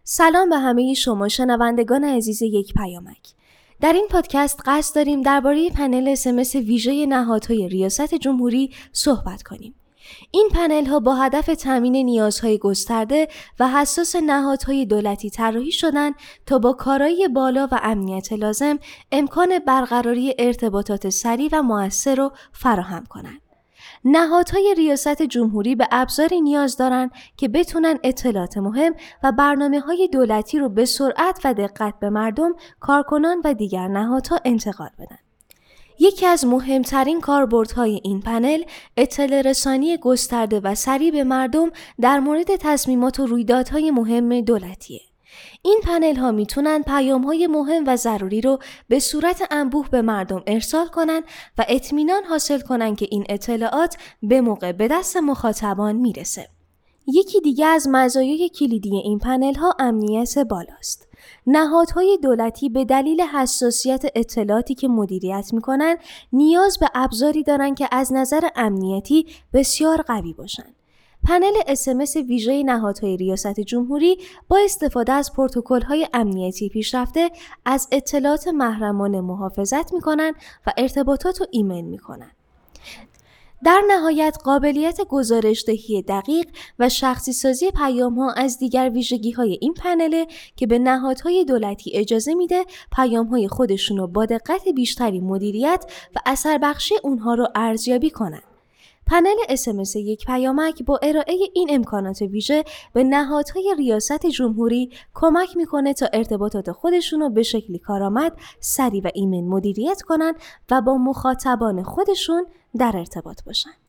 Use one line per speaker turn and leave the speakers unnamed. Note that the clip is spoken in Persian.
سلام به همه شما شنوندگان عزیز یک پیامک. در این پادکست قصد داریم درباره پنل SMS ویژه نهادهای ریاست جمهوری صحبت کنیم. این پنل ها با هدف تامین نیازهای گسترده و حساس نهادهای دولتی طراحی شدند تا با کارایی بالا و امنیت لازم امکان برقراری ارتباطات سریع و مؤثر را فراهم کنند. نهادهای ریاست جمهوری به ابزاری نیاز دارند که بتونن اطلاعات مهم و برنامه‌های دولتی رو به سرعت و دقت به مردم، کارکنان و دیگر نهادها انتقال بدن. یکی از مهمترین کاربردهای این پنل اطلاع رسانی گسترده و سریع به مردم در مورد تصمیمات و رویدادهای مهم دولتیه. این پنل ها میتونن پیام های مهم و ضروری رو به صورت انبوه به مردم ارسال کنن و اطمینان حاصل کنن که این اطلاعات به موقع به دست مخاطبان میرسه. یکی دیگه از مزایای کلیدی این پنل ها امنیت بالاست. نهادهای دولتی به دلیل حساسیت اطلاعاتی که مدیریت میکنن نیاز به ابزاری دارن که از نظر امنیتی بسیار قوی باشن. پنل SMS ویژه نهادهای ریاست جمهوری با استفاده از پروتکل‌های امنیتی پیشرفته از اطلاعات محرمانه محافظت می‌کنند و ارتباطات رو ایمن می‌کنند. در نهایت قابلیت گزارش‌دهی دقیق و شخصی سازی پیام‌ها از دیگر ویژگی‌های این پنله که به نهادهای دولتی اجازه میده پیام‌های خودشون رو با دقت بیشتری مدیریت و اثربخشی اونها رو ارزیابی کنند. پنل SMS یک پیامک با ارائه این امکانات ویژه به نهادهای ریاست جمهوری کمک میکنه تا ارتباطات خودشون رو به شکلی کارآمد، سریع و ایمن مدیریت کنن و با مخاطبان خودشون در ارتباط باشن.